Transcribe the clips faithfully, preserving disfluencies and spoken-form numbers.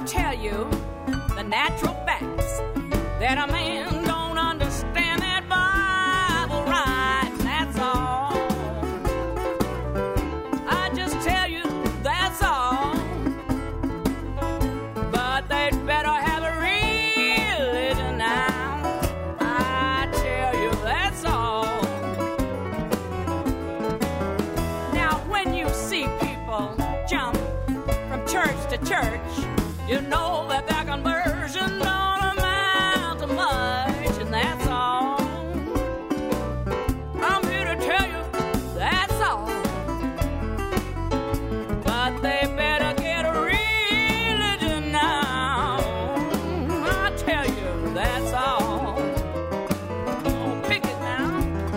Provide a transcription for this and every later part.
tell you the natural facts that a man don't understand that Bible right, that's all. I just tell you that's all. But they'd better have a religion now. I tell you that's all. Now when you see people jump from church to church, you know that their conversion don't amount to much, and that's all. I'm here to tell you that's all. But they better get a religion now. I tell you that's all. Oh, pick it now.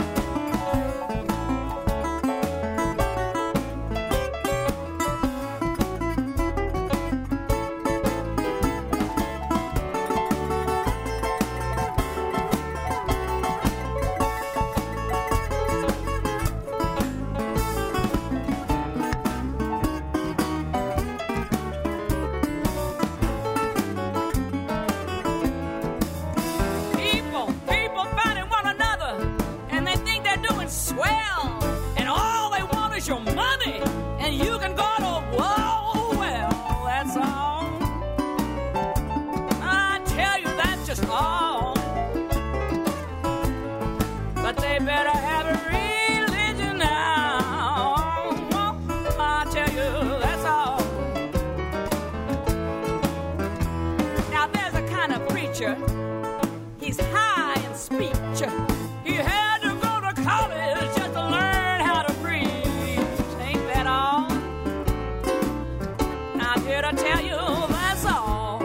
People, people fighting one another, and they think they're doing swell, and all they want is your money, and you can go to whoa, well, that's all. I tell you that's just all. But they better have a religion now. I tell you that's all. Now there's a kind of preacher, he's high in speech. He had to go to college just to learn how to preach. Ain't that all? I'm here to tell you that's all.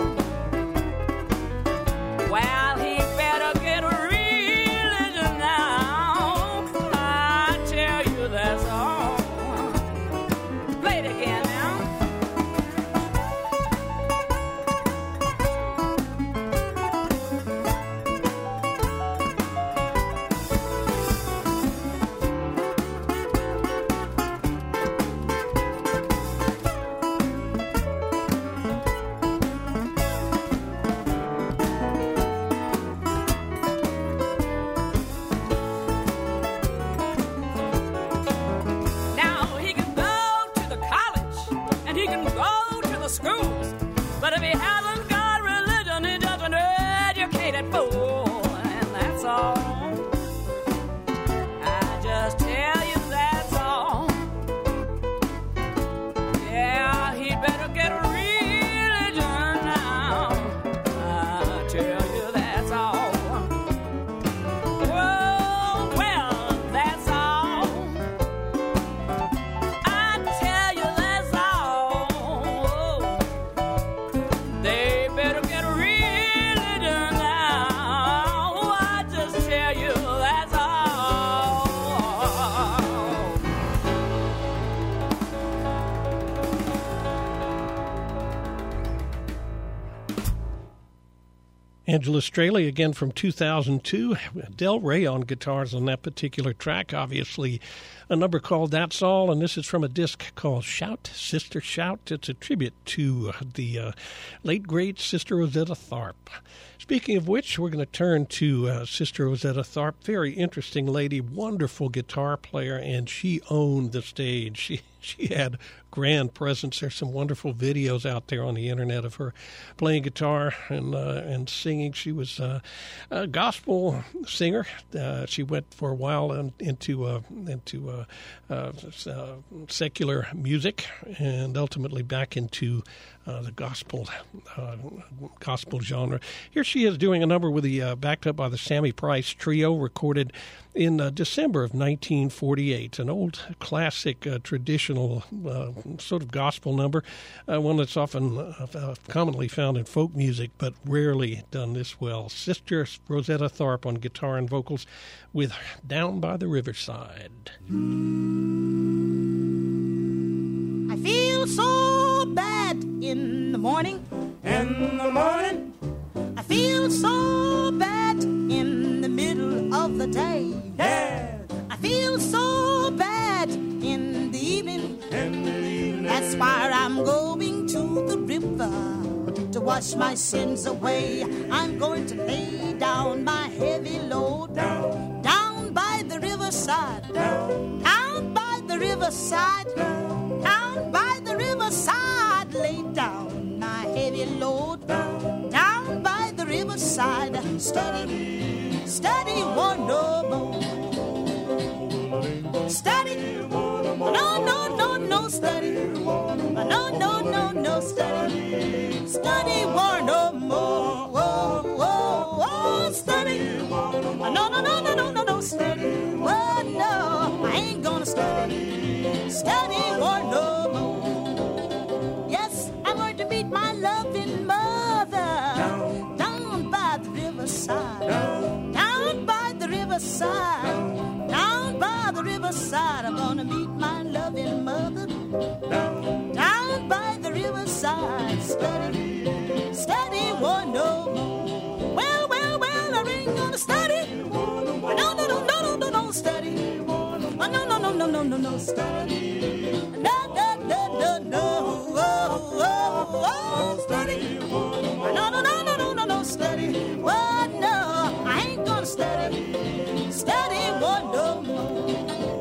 Well, he better get a religion now. I tell you that's all. Play it again now. Now he can go to the college and he can go to the schools, but if he hasn't got religion, he's just an educated fool, and that's all. I just tell you that's all. Yeah, he'd better get a religion now. I tell you that's all. Whoa, well, that's all. I tell you that's all. They better get a religion now. I just tell you that's all. Angela Straley again from two thousand two. Del Rey on guitars on that particular track. Obviously, a number called That's All, and this is from a disc called Shout, Sister Shout. It's a tribute to the uh, late, great Sister Rosetta Tharpe. Speaking of which, we're going to turn to uh, Sister Rosetta Tharpe. Very interesting lady, wonderful guitar player, and she owned the stage. She she had grand presence. There's some wonderful videos out there on the internet of her playing guitar and uh, and singing. She was uh, a gospel singer. Uh, she went for a while in, into uh, into uh, uh, uh, secular music, and ultimately back into uh, the gospel uh, gospel genre. Here she is doing a number with the uh, backed up by the Sammy Price Trio, recorded in uh, December of nineteen forty-eight. An old classic, uh, traditional uh, sort of gospel number, uh, one that's often uh, uh, commonly found in folk music, but rarely done this well. Sister Rosetta Tharpe on guitar and vocals with Down by the Riverside. I feel so bad in the morning. In the morning, I feel so bad in the middle of the day. yeah, I feel so bad in the evening. in the evening. That's why I'm going to the river to wash my sins away. I'm going to lay down my heavy load down, down by the riverside, down, down by the riverside, down, down by the riverside. Lay down my heavy load down, down by the riverside. Steady, steady, one no more. Steady, no, no, no, no, steady. No, no, no, no, steady. Steady, one no more. Whoa, whoa, whoa, steady. No, no, no, no, no, no, no, steady. Well, no, I ain't gonna steady. Steady, one no more. Yes, I'm going to meet my loving mother down, down by the riverside. Down, down by the riverside. Down, down by the riverside. I'm gonna meet my loving mother down, down by the riverside. Steady, steady, one no more. Well, well, well, I ain't gonna study. No, no, no, no, no, no, no, study. No, no, no, no, no, no, no, no, study. No, no, no, no, no, oh, oh, oh, study. No, no, no, no, no, no, no, study. Well, no, I ain't gonna study. Study one no more.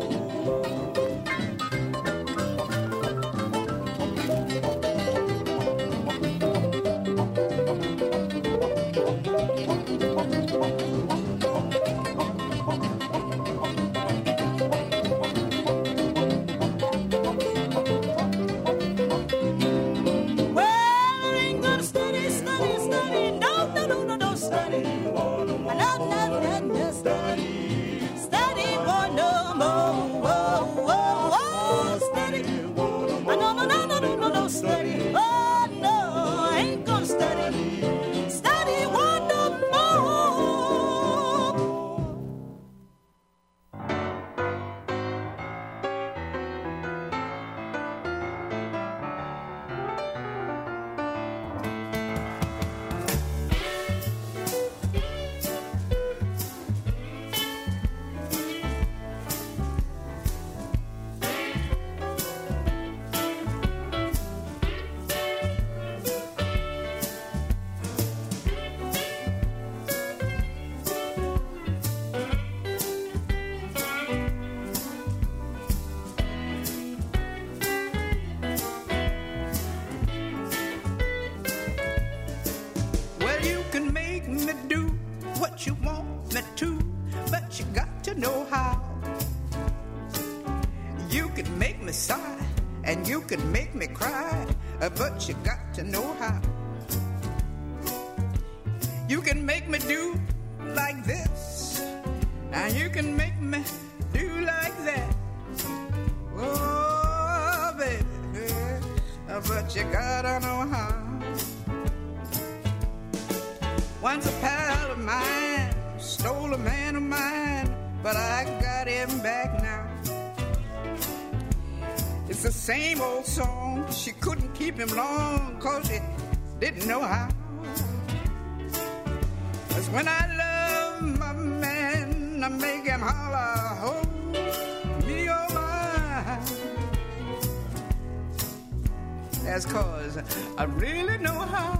But you got to know how. You can make me do like this, and you can make me do like that. Oh, baby, but you gotta know how. Once a pal of mine stole a man of mine, but I got him back now. It's the same old song. She couldn't keep him long, cause she didn't know how. Cause when I love my man, I make him holler, oh, me oh my. That's cause I really know how.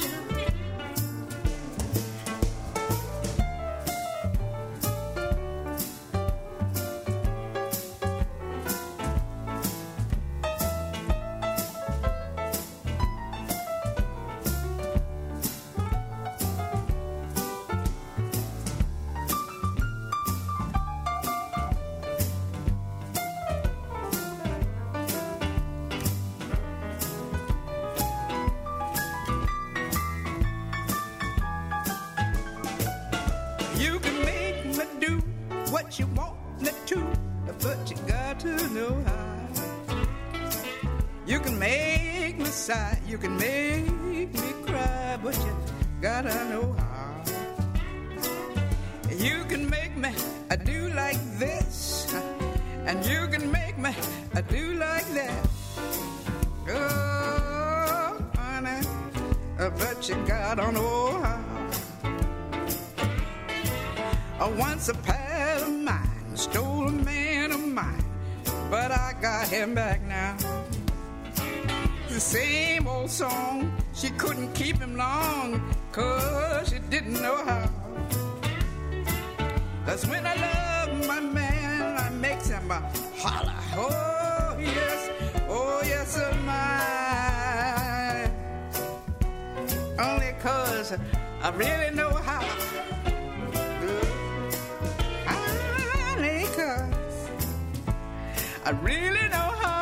You can make me cry, but you gotta know how. You can make me I do like this, and you can make me I do like that. Oh, honey, but you gotta know how. Once a pal of mine stole a man of mine, but I got him back now. the same old song. She couldn't keep him long, cause she didn't know how. That's when I love my man, I makes him a holler. Oh yes, oh yes, oh my. Only cause I really know how. Only cause I really know how.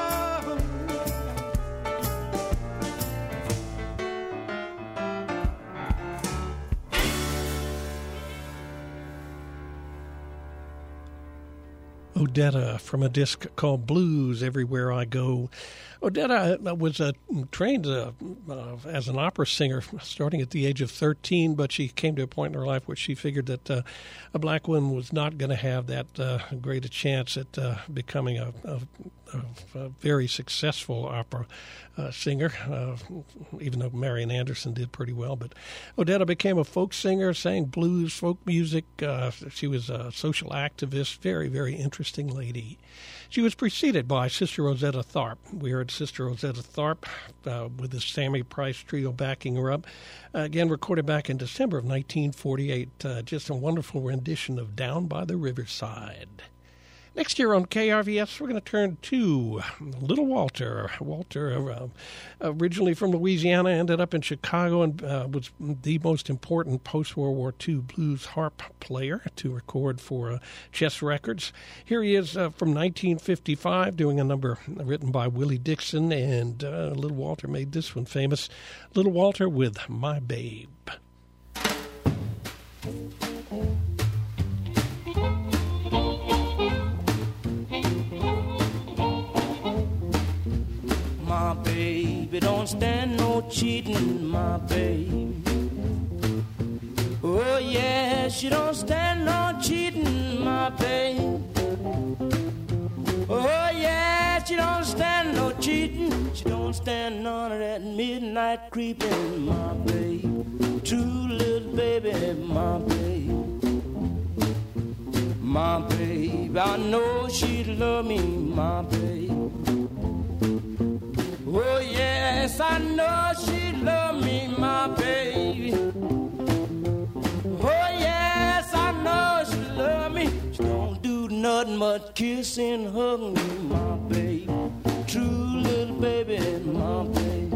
Odetta from a disc called Blues Everywhere I Go. Odetta was uh, trained uh, uh, as an opera singer starting at the age of thirteen, but she came to a point in her life where she figured that uh, a black woman was not going to have that uh, great a chance at uh, becoming a, a, a very successful opera uh, singer, uh, even though Marian Anderson did pretty well. But Odetta became a folk singer, sang blues, folk music. Uh, she was a social activist, very, very interesting lady. She was preceded by Sister Rosetta Tharpe. We heard Sister Rosetta Tharpe uh, with the Sammy Price Trio backing her up. Uh, again, recorded back in December of nineteen forty-eight. Uh, just a wonderful rendition of Down by the Riverside. Next year on K R V S, we're going to turn to Little Walter. Walter, uh, originally from Louisiana, ended up in Chicago and uh, was the most important post-World War Two blues harp player to record for uh, Chess Records. Here he is uh, from nineteen fifty-five, doing a number written by Willie Dixon, and uh, Little Walter made this one famous. Little Walter with My Babe. My baby don't stand no cheating, my baby. Oh yeah, she don't stand no cheating, my baby. Oh yeah, she don't stand no cheating. She don't stand none of that midnight creeping, my baby. True little baby, my baby. My baby, I know she'd love me, my baby. Oh yes, I know she love me, my baby. Oh yes, I know she love me. She don't do nothing but kiss and hug me, my baby. True little baby, my baby.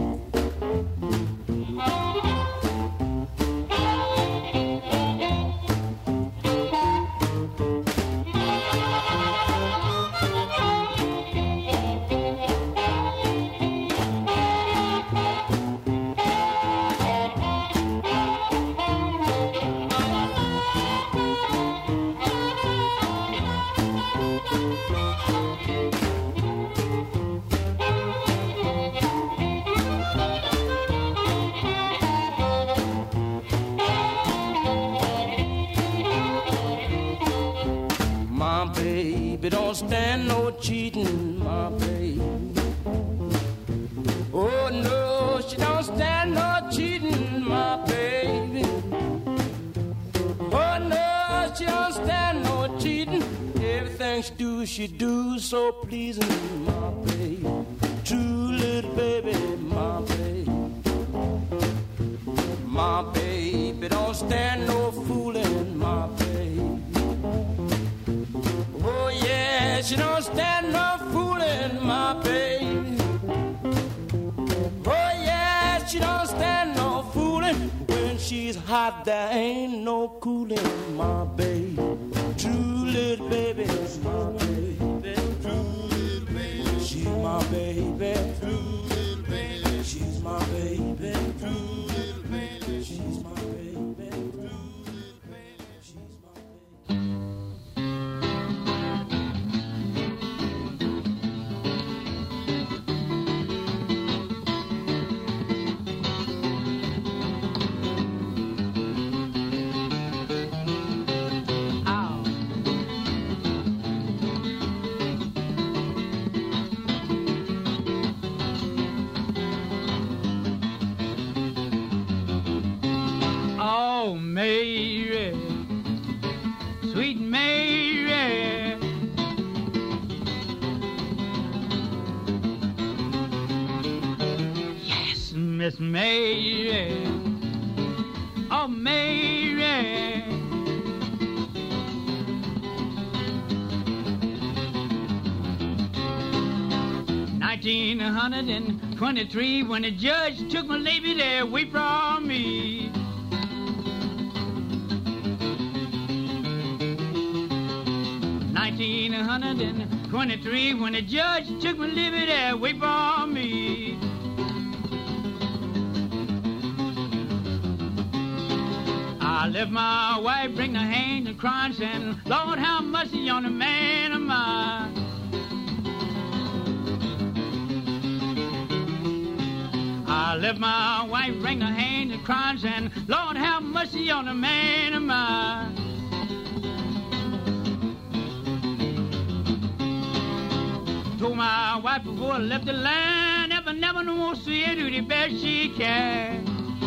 Don't stand no cheating, my baby. Oh no, she don't stand no cheating, my baby. Oh no, she don't stand no cheating. Everything she do, she do so pleasing, my baby. True little baby, my baby. My baby don't stand no fooling, my baby. Oh yeah, she don't stand no fooling, my baby. Oh yeah, she don't stand no fooling. When she's hot, there ain't no cooling, my baby. True little baby, my baby. True little baby, she's my baby. True little baby, she's my baby. True little baby, she's my baby. True little baby, she's my baby. Mary, sweet Mary, Miss Mary, oh Mary. nineteen twenty-three, when the judge took my lady there away from me. nineteen twenty-three, when the judge took my lady there away from me. I left my wife, bring her hands and crying, saying, Lord, have mercy on the man of mine. I left my wife, bring her hands and crying, saying, Lord, have mercy on the man of mine. Told my wife before I left the land, never, never no more see her do the best she can.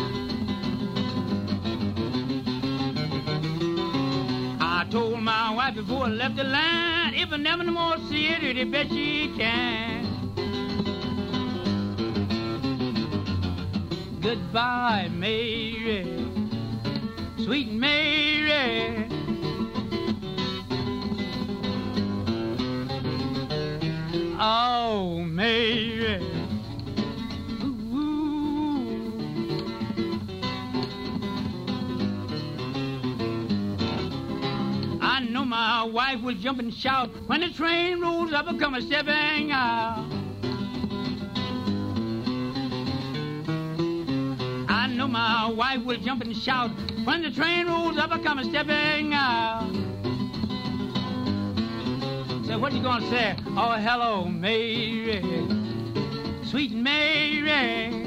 I told my wife before I left the land, if I never no more see her do the best she can. Goodbye, Mary, sweet Mary. Oh, Mary. Ooh. I know my wife will jump and shout when the train rolls up and come a stepping out. I know my wife will jump and shout when the train rolls up and come a stepping out. Say, what you gonna say? Oh, hello, Mary, sweet Mary.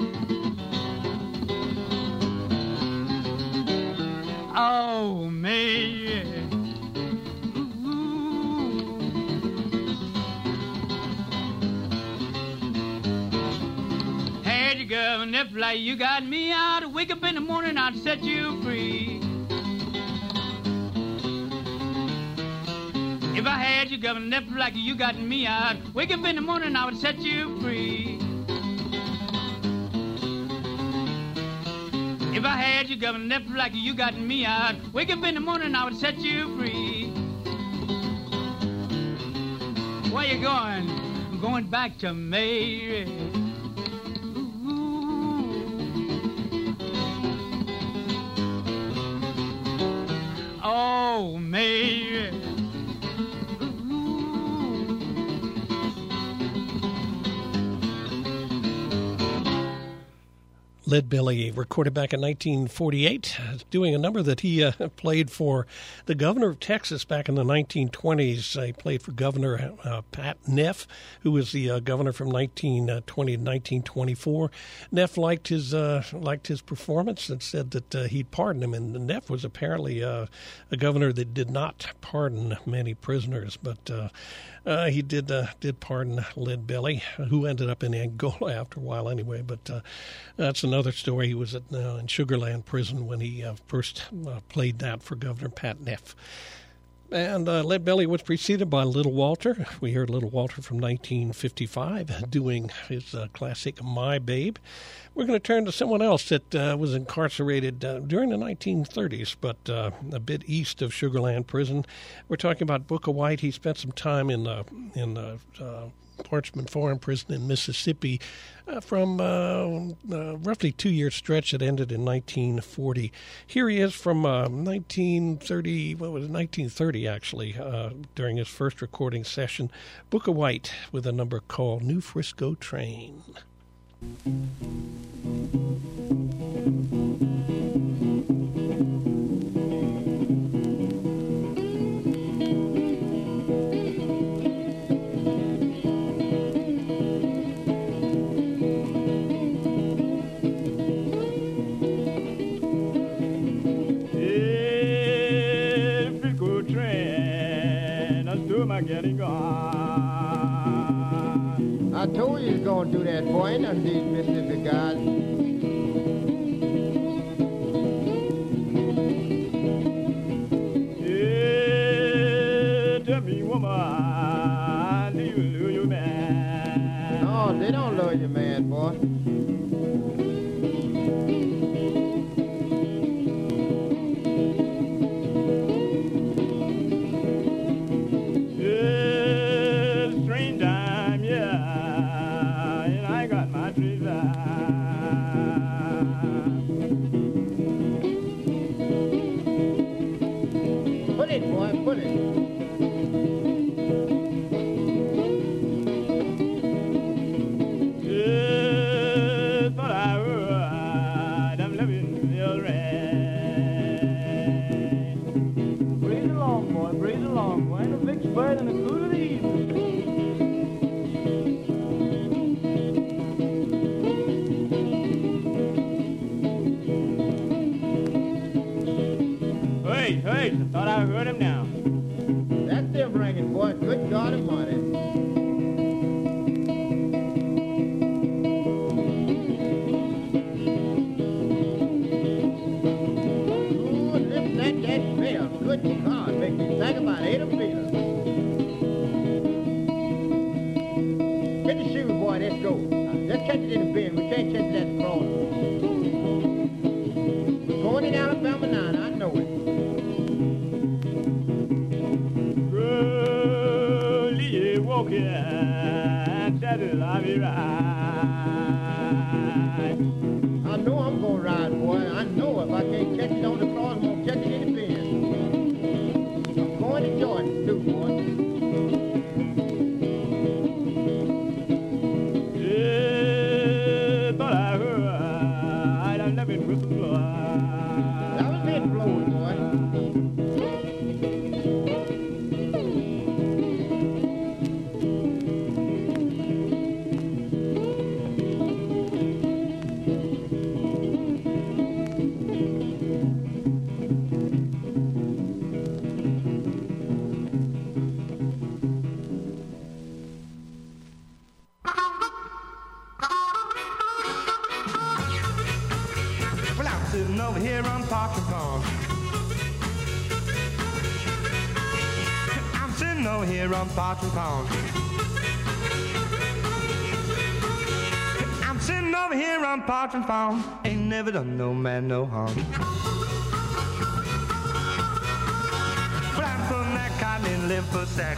Oh, Mary. Ooh. Had you girl, and if like you got me out, wake up in the morning, I'd set you free. If I had you, governor, if like you got me out, wake up in the morning, I would set you free. If I had you, governor, if like you got me out, wake up in the morning, I would set you free. Where you going? I'm going back to Mary. Oh, Mary. Lead Belly, recorded back in nineteen forty-eight, doing a number that he uh, played for the governor of Texas back in the nineteen twenties. He played for Governor uh, Pat Neff, who was the uh, governor from nineteen twenty to nineteen twenty-four. Neff liked his uh, liked his performance and said that uh, he'd pardon him. And Neff was apparently uh, a governor that did not pardon many prisoners, but uh, uh, he did uh, did pardon Lead Belly, who ended up in Angola after a while anyway. But uh, that's another story. He was at, uh, in Sugar Land prison when he uh, first uh, played that for Governor Pat Neff. And uh, Lead Belly was preceded by Little Walter. We heard Little Walter from nineteen fifty-five doing his uh, classic My Babe. We're going to turn to someone else that uh, was incarcerated uh, during the nineteen thirties, but uh, a bit east of Sugar Land prison. We're talking about Booker White. He spent some time in uh, in uh, uh, Parchman Farm prison in Mississippi uh, from uh, uh, roughly two-year stretch that ended in nineteen forty. Here he is from uh, nineteen thirty, what was it, nineteen thirty actually, uh, during his first recording session. Booker White with a number called New Frisco Train. Getting gone. I told you you're going to do that, boy, ain't none these Mississippi guys. Yeah, tell me, woman, do you lose your man? No, laws, they don't love you, man, boy. Thought I heard him now. That's them ringing, boy. Good God Almighty. Ooh, lift that, that bell. Good God, make me think about Ada Peter. Get the shoes, boy. Let's go. Let's catch it in the bin. We can't catch it at the cross. We're going in Alabama now, and I know it. I know I'm gonna ride, boy. I know if I can't catch it on the cross, I'm gonna catch it in the bin. I'm going to Jordan too, boy. Yeah, but I heard I done never been with the blood. That was been blowing, boy. Over here on Parker Pond. I'm sitting over here on Parker Pond. I'm sitting over here on Parker Pond. Ain't never done no man no harm. But I'm from that cotton in Liversack.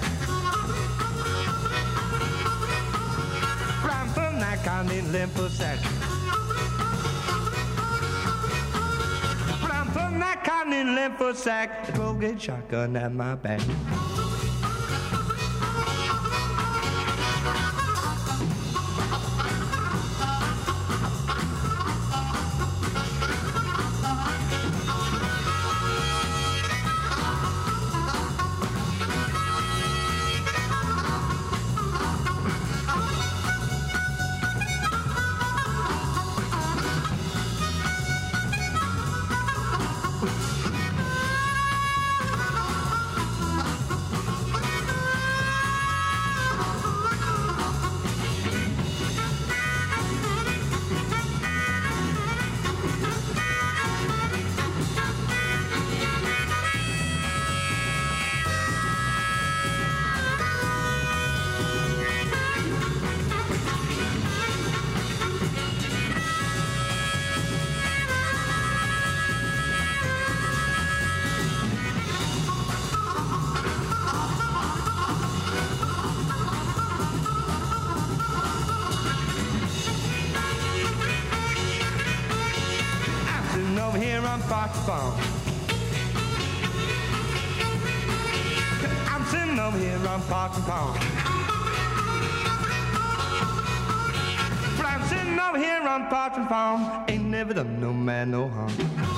But I'm from that cotton in Liversack. That cotton in Liversack, the twelve gauge shotgun at my back. Parker Pond. I'm sitting over here on Parker Pond. But I'm sitting over here on Parker Pond. Ain't never done no man no harm.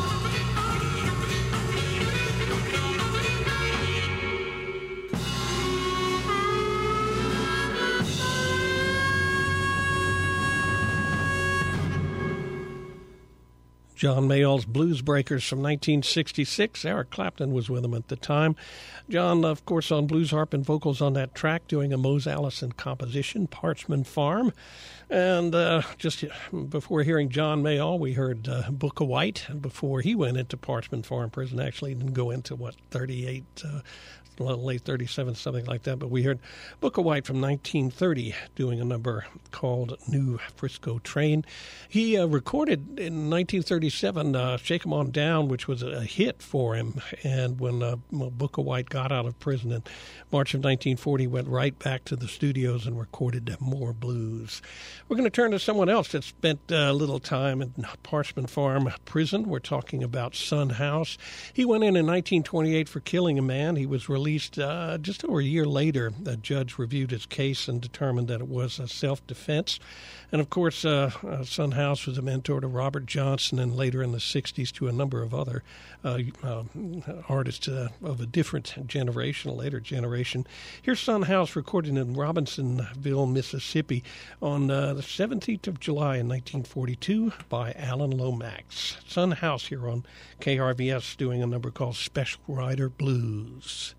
John Mayall's Blues Breakers from nineteen sixty-six. Eric Clapton was with him at the time. John, of course, on blues harp and vocals on that track, doing a Mose Allison composition, Parchman Farm. And uh, just before hearing John Mayall, we heard uh, Booker White before he went into Parchman Farm prison. Actually, didn't go into, what, thirty-eight, uh, late thirty-seven, something like that. But we heard Booker White from nineteen thirty doing a number called New Frisco Train. He uh, recorded in nineteen thirty-seven uh, Shake 'Em On Down, which was a hit for him. And when uh, Booker White got out of prison in March of nineteen forty, he went right back to the studios and recorded more blues. We're going to turn to someone else that spent a little time in Parchman Farm Prison. We're talking about Son House. He went in in nineteen twenty-eight for killing a man. He was released uh, just over a year later. A judge reviewed his case and determined that it was a self-defense. And, of course, uh, uh, Son House was a mentor to Robert Johnson and later in the sixties to a number of other uh, uh, artists uh, of a different generation, a later generation. Here's Son House recorded in Robinsonville, Mississippi on uh, the seventeenth of July in nineteen forty-two by Alan Lomax. Son House here on K R V S doing a number called Special Rider Blues.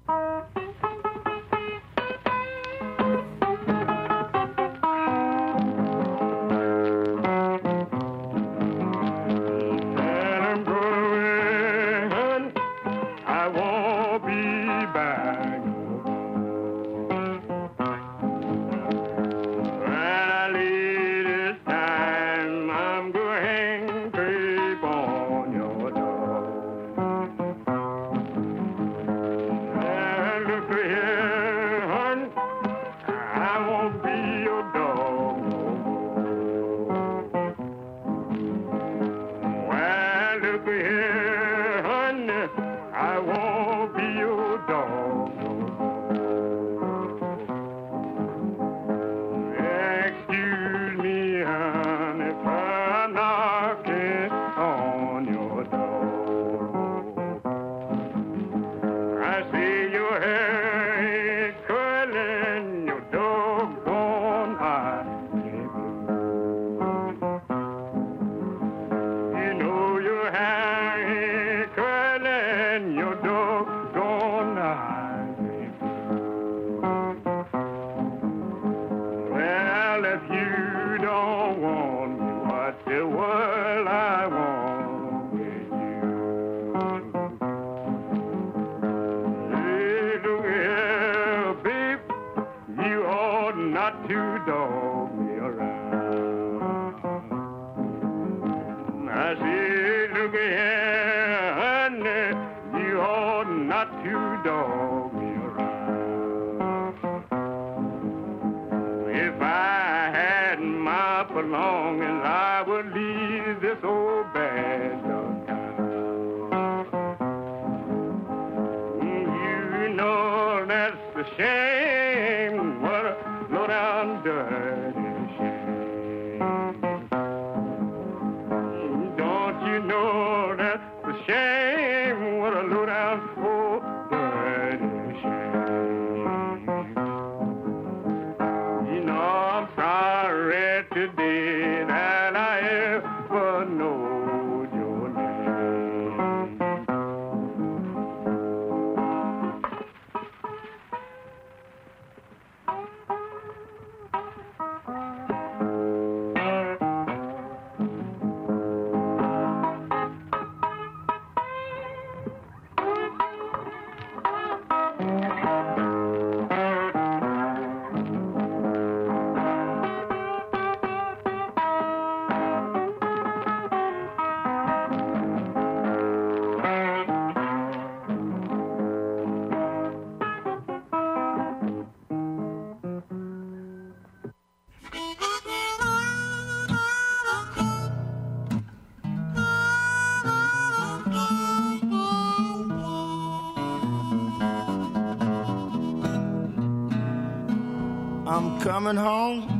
I'm coming home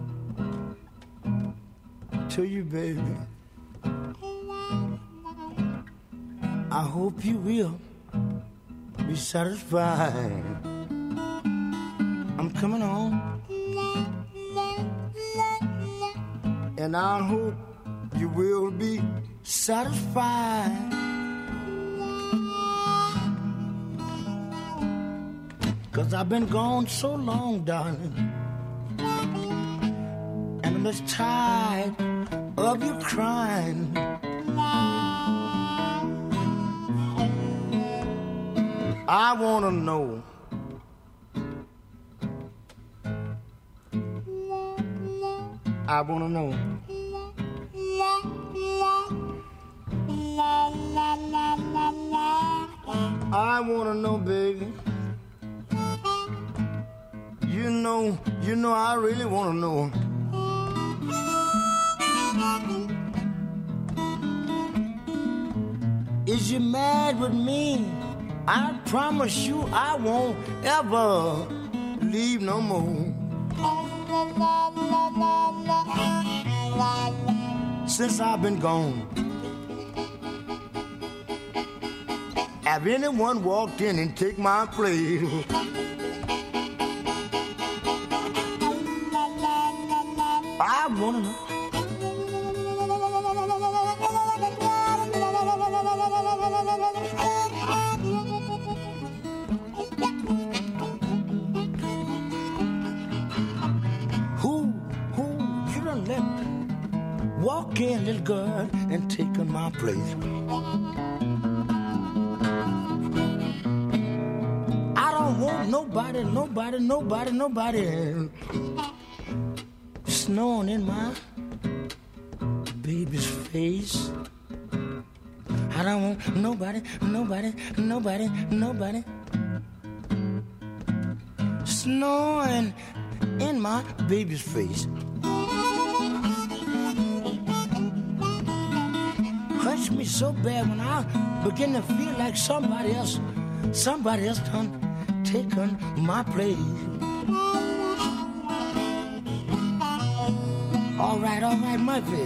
to you, baby. I hope you will be satisfied. I'm coming home, and I hope you will be satisfied. 'Cause I've been gone so long, darling, and I'm just tired of you crying. I wanna know I wanna know. I wanna know, baby. You know, you know, I really wanna know. Is you mad with me? I promise you I won't ever leave no more. Since I've been gone, have anyone walked in and take my place? I wanna know. Who, who you done let walk in, little girl, and take on my place? I don't want nobody, nobody, nobody, nobody snowing in my baby's face. I don't want nobody, nobody, nobody, nobody snowing in my baby's face. Hurts me so bad when I begin to feel like somebody else, somebody else done taken my place. All right, all right, Murphy.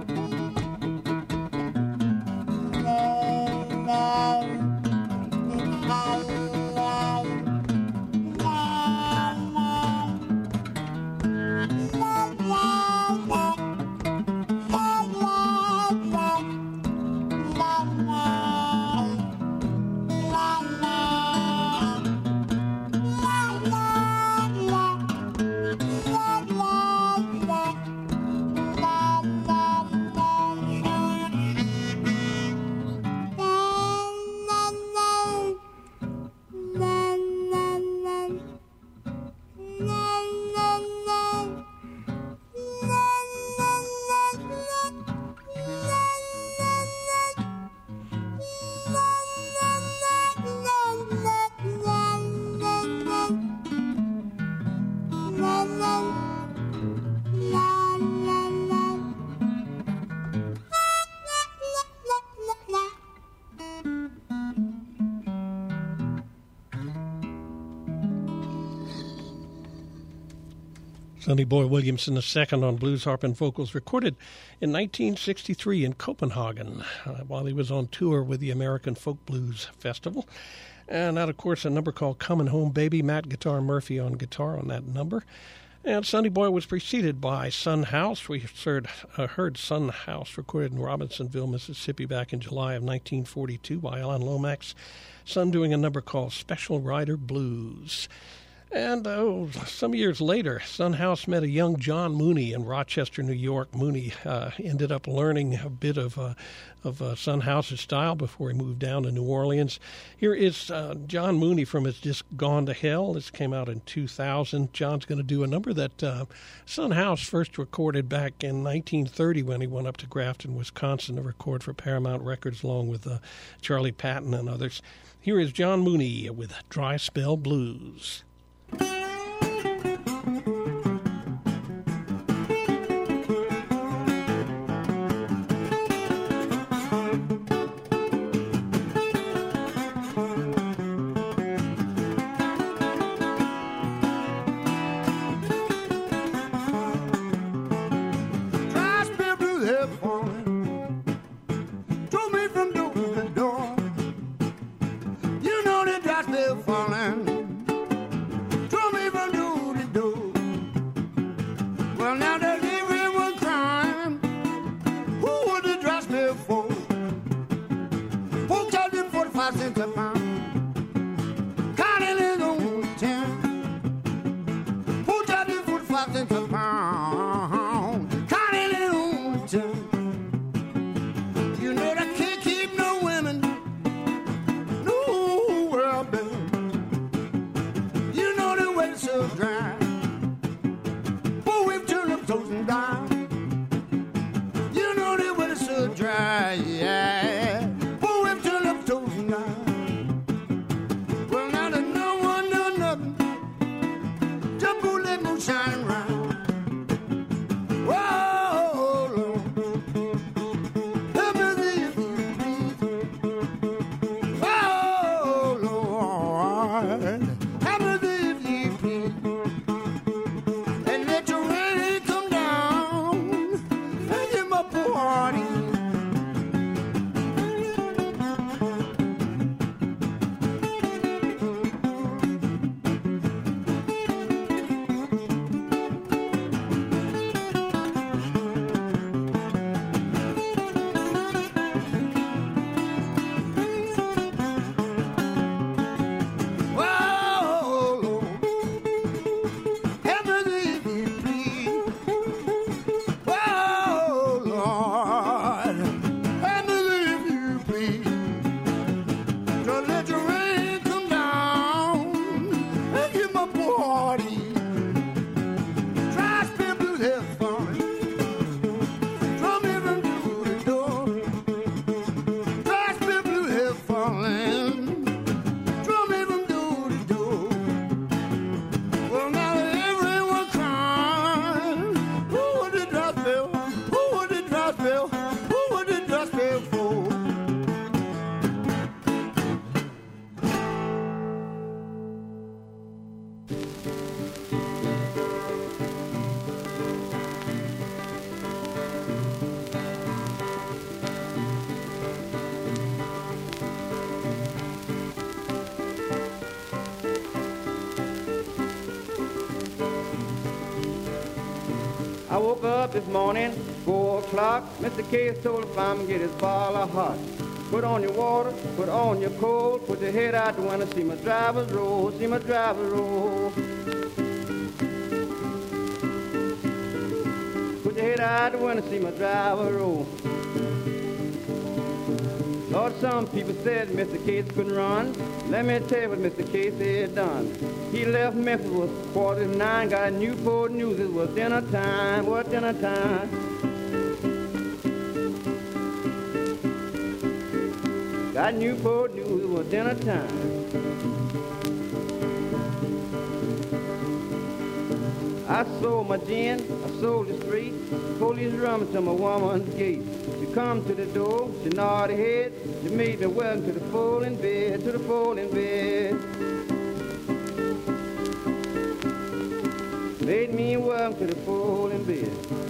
Sonny Boy Williamson the second on blues harp and vocals, recorded in nineteen sixty-three in Copenhagen uh, while he was on tour with the American Folk Blues Festival. And that, of course, a number called Coming Home Baby, Matt Guitar Murphy on guitar on that number. And Sonny Boy was preceded by Son House. We heard, uh, heard Son House recorded in Robinsonville, Mississippi back in July of nineteen forty-two by Alan Lomax. Son doing a number called Special Rider Blues. And oh, some years later, Son House met a young John Mooney in Rochester, New York. Mooney uh, ended up learning a bit of uh, of uh, Son House's style before he moved down to New Orleans. Here is uh, John Mooney from his disc Gone to Hell. This came out in two thousand. John's going to do a number that uh, Son House first recorded back in nineteen thirty when he went up to Grafton, Wisconsin to record for Paramount Records along with uh, Charlie Patton and others. Here is John Mooney with Dry Spell Blues. I woke up this morning, four o'clock. Mister Case told the fireman get his bottle of hot. Put on your water, put on your coat, put your head out the window, see my drivers roll, see my drivers roll. Put your head out the window, see my driver roll. Lord, some people said Mister Case couldn't run. Let me tell you what Mister Case had done. He left Memphis, was quarter to nine, got a Newport News, it was dinner time, what dinner time. Got Newport News, it was dinner time. I sold my gin, I sold the street, police run to my woman's gate. She come to the door, she nodded her head, she made me welcome to the folding bed, to the folding bed. Made me welcome to the folding bed.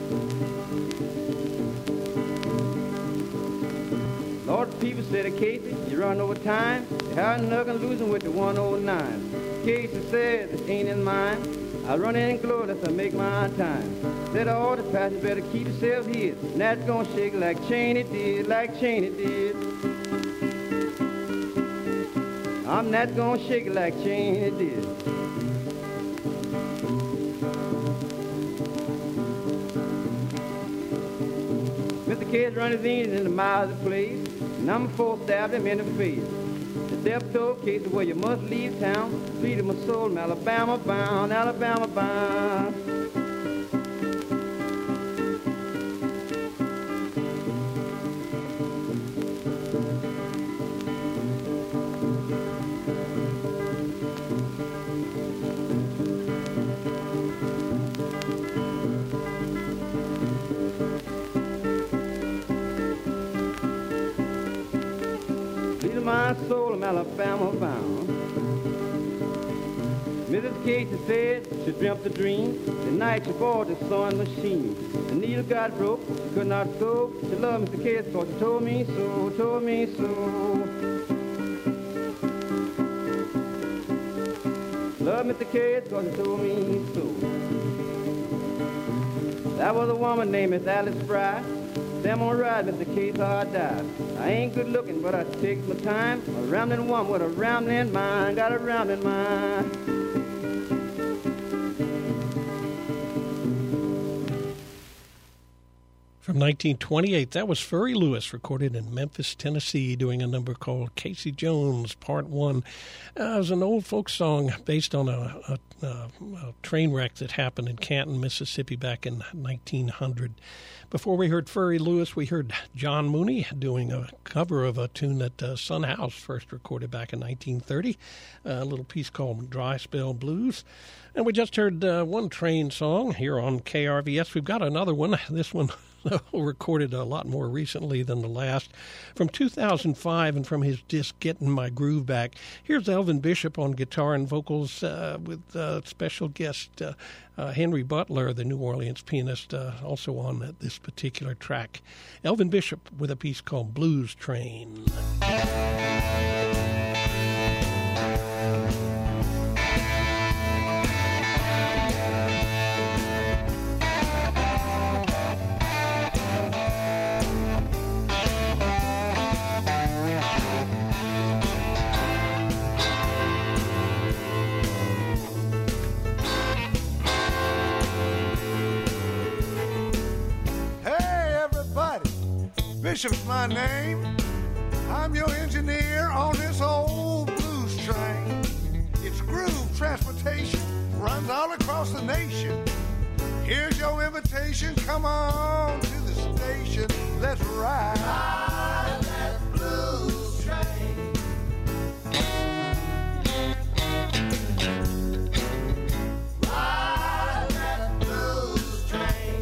Lord, people said, Casey, you run over time, you had nothing losing with the one oh nine. Casey said, this ain't in mine. I run in Glorious, I make my time. Said all the passengers better keep yourselves hid. And that's gonna shake like Cheney did, like Cheney did. I'm not gonna shake it like Cheney did. Mister Case run his engine in the miles of place. Number four stabbed him in the face. The death told Casey, well, you must leave town. Freedom my soul, I'm Alabama bound, Alabama bound. Freedom my soul, I'm Alabama bound. Missus Casey said she dreamt a dream the night she bought the sewing machine. The needle got broke, she could not sew. She loved Mister Casey cause she told me so, told me so. Love Mister Casey cause she told me so. That was a woman named Miss Alice Fry. Them on ride, Mister Casey, how I died. I ain't good looking, but I take my time. A rambling woman with a rambling mind, got a rambling mind. From nineteen twenty-eight, that was Furry Lewis, recorded in Memphis, Tennessee, doing a number called Casey Jones, Part One. Uh, it was an old folk song based on a, a, a, a train wreck that happened in Canton, Mississippi, back in nineteen hundred. Before we heard Furry Lewis, we heard John Mooney doing a cover of a tune that uh, Son House first recorded back in nineteen thirty, a little piece called Dry Spell Blues. And we just heard uh, one train song here on K R V S. We've got another one. This one recorded a lot more recently than the last, from two thousand five, and from his disc Getting My Groove Back. Here's Elvin Bishop on guitar and vocals uh, with uh, special guest uh, uh, Henry Butler, the New Orleans pianist, uh, also on this particular track. Elvin Bishop with a piece called Blues Train. Bishop's my name. I'm your engineer on this old blues train. It's groove transportation, runs all across the nation. Here's your invitation, come on to the station. Let's ride, ride that blues train. Ride that blues train.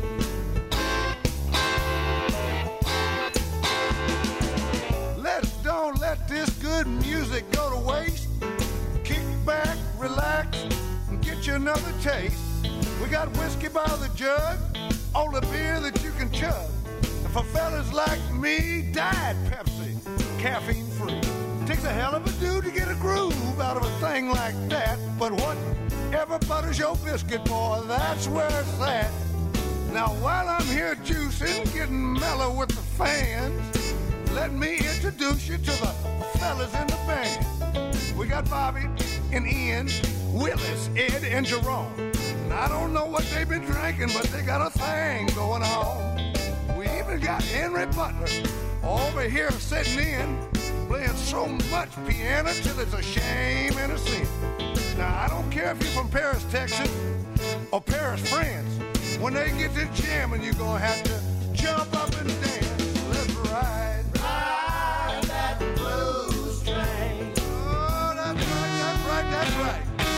Don't let this good music go to waste. Kick back, relax, and get you another taste. We got whiskey by the jug, all the beer that you can chug. And for fellas like me, Diet Pepsi, caffeine free. Takes a hell of a dude to get a groove out of a thing like that. But whatever butters your biscuit, boy, that's where it's at. Now while I'm here juicing, getting mellow with the fans, let me introduce you to the fellas in the band. We got Bobby and Ian, Willis, Ed, and Jerome. And I don't know what they've been drinking, but they got a thing going on. We even got Henry Butler over here sitting in, playing so much piano till it's a shame and a sin. Now, I don't care if you're from Paris, Texas, or Paris, France. When they get to jamming, you're going to have to jump up and dance. Let's ride. Ride that blues train. Oh, that's right, that's right, that's right.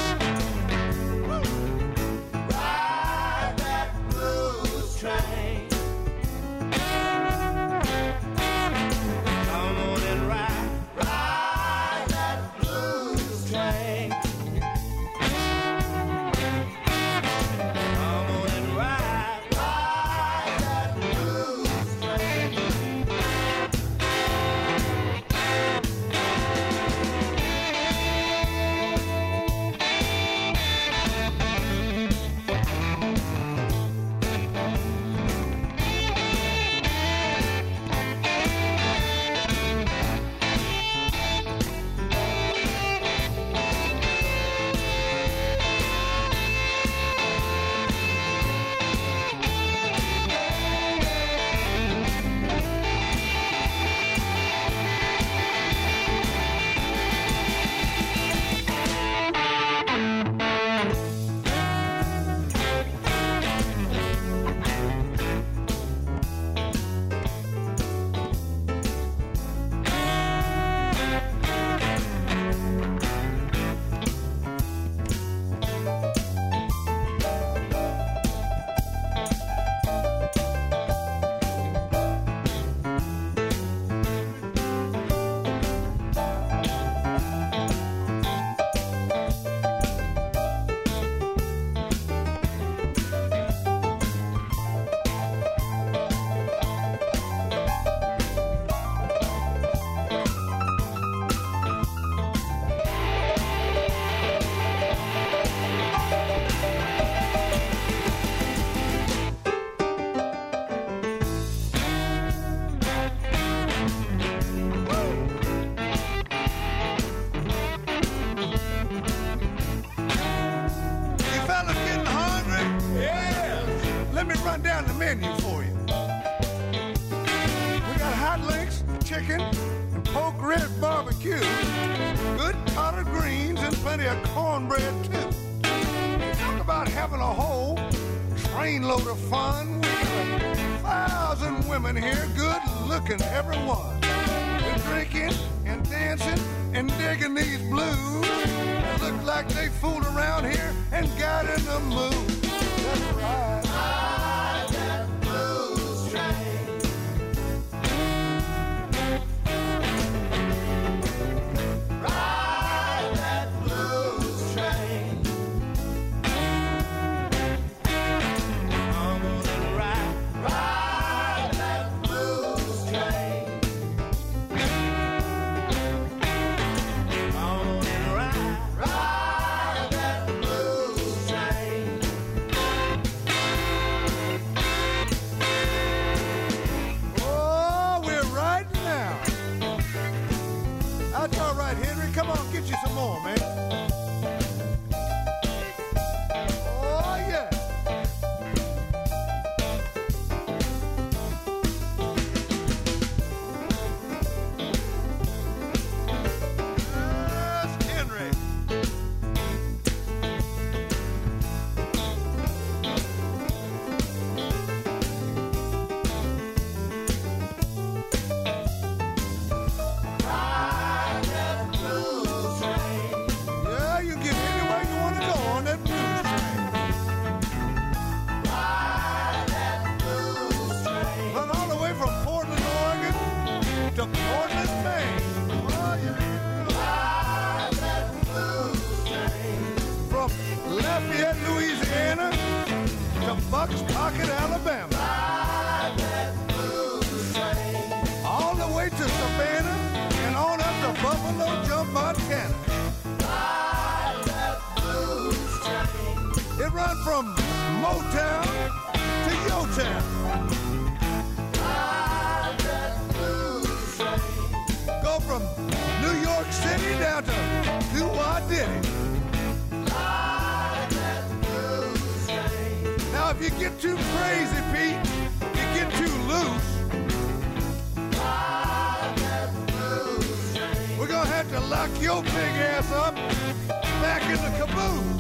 Ride that blues train. Come on and ride. Ride that blues train. Come on and ride. Ride that blues train. You fellas getting hungry? Yes. Let me run down the menu for you. We got hot links, chicken, and pork rib barbecue, good collard greens, and plenty of cornbread, too. Talk about having a whole trainload of fun. We got a thousand women here, good looking, everyone. We're drinking and dancing and digging these blues. Look like they fooled around here and got in the mood. That's right. Ride that blues train. Ride that blues train. Come on and ride. Ride that blues train. Come on and ride. Ride that blues train. Oh, we're riding now. That's all right, Henry. Come on, get you some more, man. Oh, yeah. Yes, Henry. Ride that blues train. Yeah, you get anywhere you want to go on that blues train. Ride that blues train. Run all the way from Portland, Oregon to Portland, Maine. Oh, yeah. Ride that blues train. From Lafayette, Louisiana to Bucks Pocket, Alabama. Ride that blues train. All the way to Savannah and on up to Buffalo Jump, Montana. Ride that blues train. It run from Motown to your town. Go from New York City down to New-York. Now, if you get too crazy, Pete, you get too loose, we're gonna have to lock your big ass up back in the caboose.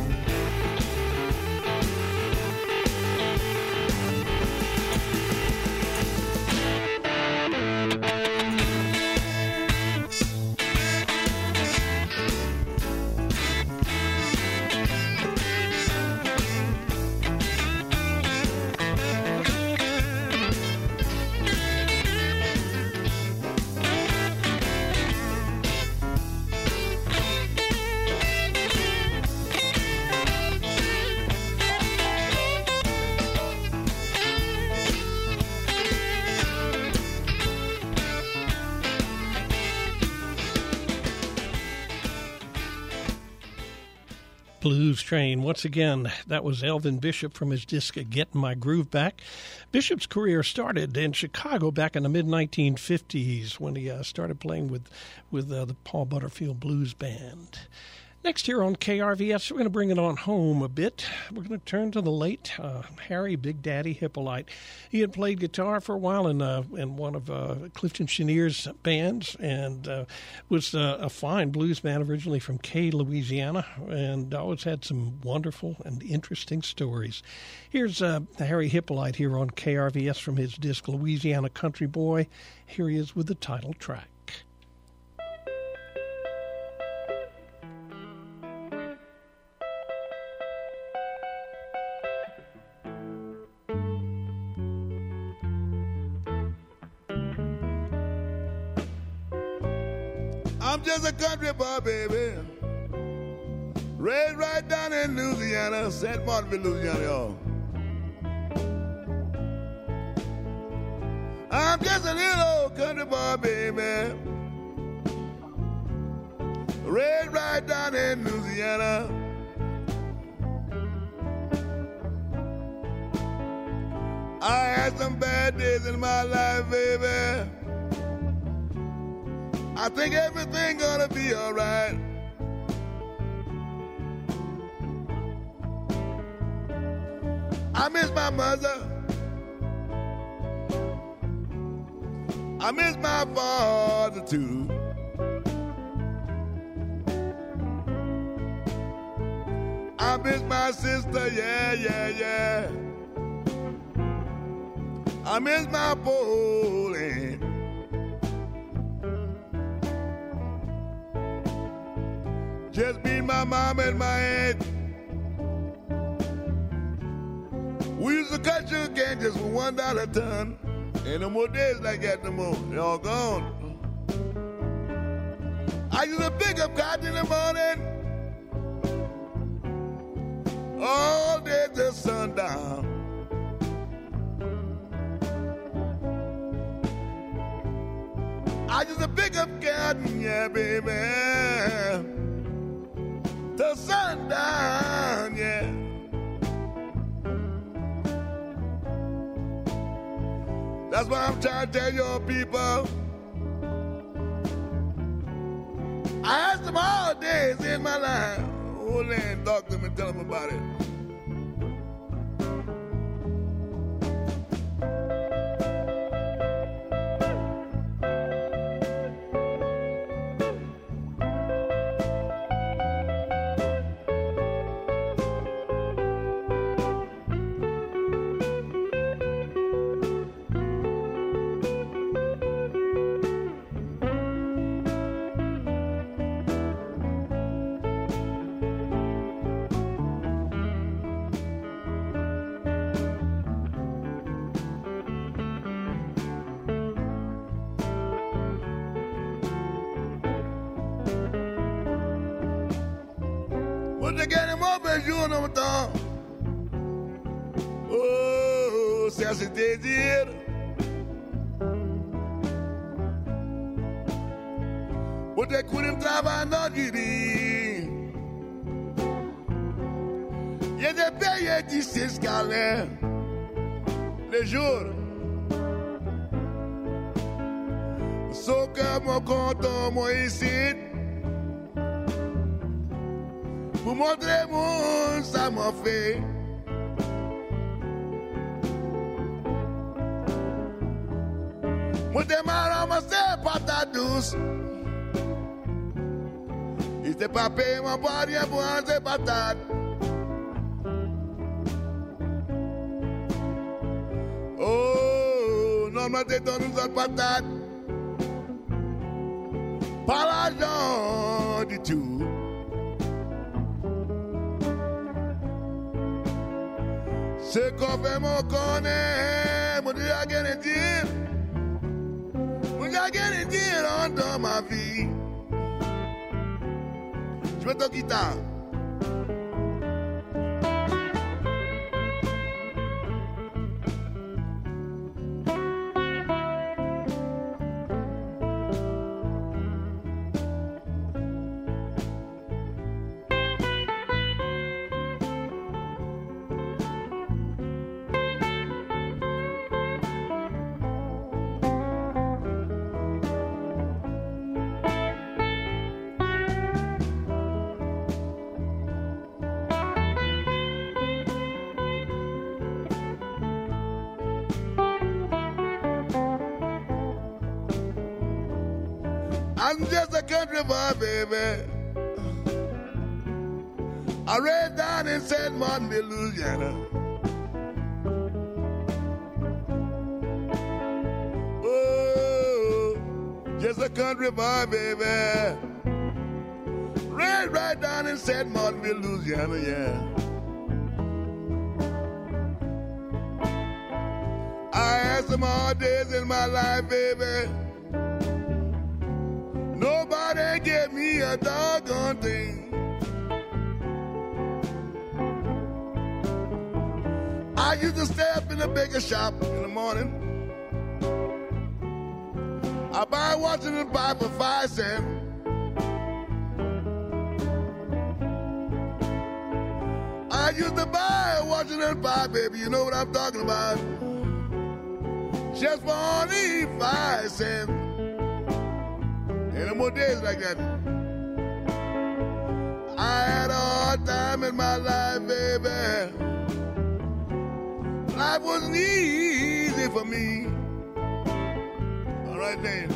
Blues Train. Once again, that was Elvin Bishop from his disc Getting My Groove Back. Bishop's career started in Chicago back in the mid nineteen fifties when he uh, started playing with, with uh, the Paul Butterfield Blues Band. Next here on K R V S, we're going to bring it on home a bit. We're going to turn to the late uh, Harry Big Daddy Hippolyte. He had played guitar for a while in uh, in one of uh, Clifton Cheniere's bands and uh, was uh, a fine blues man originally from Kay, Louisiana, and always had some wonderful and interesting stories. Here's uh, Harry Hippolyte here on K R V S from his disc Louisiana Country Boy. Here he is with the title track. I'm just a country boy, baby. Raised right down in Louisiana, Saint Martinville, Louisiana, y'all. I'm just a little old country boy, baby. Raised right down in Louisiana. I had some bad days in my life, baby. I think everything gonna be all right. I miss my mother. I miss my father too. I miss my sister, yeah, yeah, yeah. I miss my bowling. Just me, my mom, and my aunt. We used to cut sugar cane just for one dollar a ton. Ain't no more days like that no more. They're all gone. I used to pick up cotton in the morning. All day till sundown. I used to pick up cotton, yeah, baby. Till sundown, yeah. That's why I'm trying to tell your people. I had some hard days in my life. Oh, land, talk to them and tell them about it. Oh, se hace dizer. Você couldn't trabalhar no giri. E de payer de ses galères. les jours. Sauf que mon content, moi ici, pour montrer mon ça m'a fait. Moi démarre à ramasser patate douce. Il était pas payé mon pas rien pour ranger patate. Oh, non, mais t'es dans nous autres patates. Pas l'argent du tout. Ce qu'on fait, mon connaît, mon Dieu a gagné dire. Mon Dieu a gagné dire dans ma vie. Je veux ton guitare. I'm just a country boy, baby. I read down in Saint Martin, Louisiana. Oh, just a country boy, baby. Read right down in Saint Martin, Louisiana, yeah. I had some hard days in my life, baby. Nobody gave me a doggone thing. I used to stay up in the baker shop in the morning. I buy Washington pie for five cents. I used to buy Washington pie, baby. You know what I'm talking about. Just for only five cents. Ain't no more days like that. I had a hard time in my life, baby. Life wasn't easy for me. All right, then.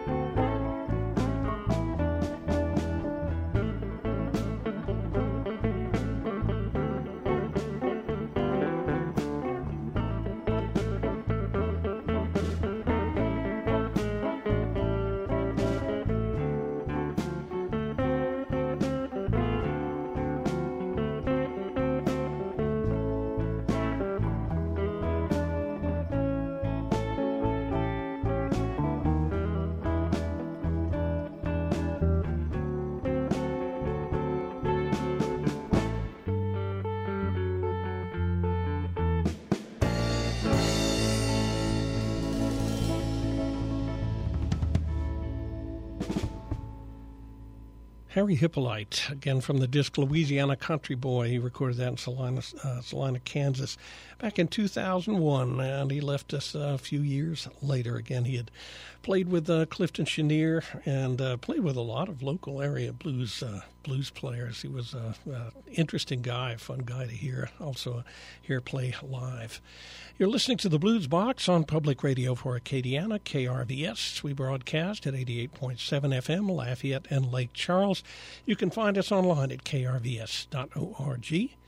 Harry Hippolyte, again from the disc Louisiana Country Boy. He recorded that in Salina, uh, Salina, Kansas, back in two thousand one, and he left us a few years later. Again, he had played with uh, Clifton Chenier and uh, played with a lot of local area blues uh, blues players. He was an interesting guy, a fun guy to hear, also hear play live. You're listening to the Blues Box on Public Radio for Acadiana, K R V S. We broadcast at eighty-eight point seven F M, Lafayette and Lake Charles. You can find us online at k r v s dot org.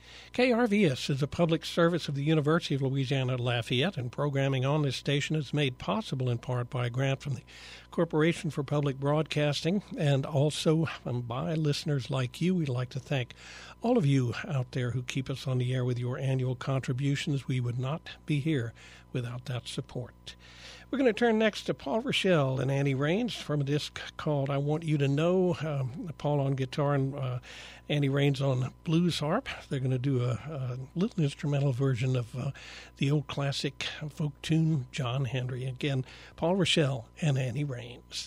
K R V S is a public service of the University of Louisiana at Lafayette, and programming on this station is made possible in part by a grant from the Corporation for Public Broadcasting and also um, by listeners like you. We'd like to thank all of you out there who keep us on the air with your annual contributions. We would not be here without that support. We're going to turn next to Paul Rochelle and Annie Raines from a disc called I Want You to Know. Um, Paul on guitar and uh, Annie Raines on blues harp. They're going to do a, a little instrumental version of uh, the old classic folk tune, John Henry. Again, Paul Rochelle and Annie Raines.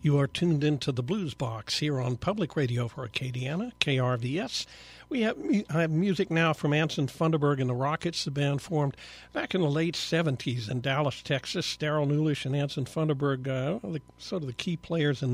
You are tuned into the Blues Box here on Public Radio for Acadiana, K R V S. We have, I have music now from Anson Funderburgh and the Rockets, the band formed back in the late seventies in Dallas, Texas. Daryl Newlish and Anson Funderburgh, uh, the, sort of the key players in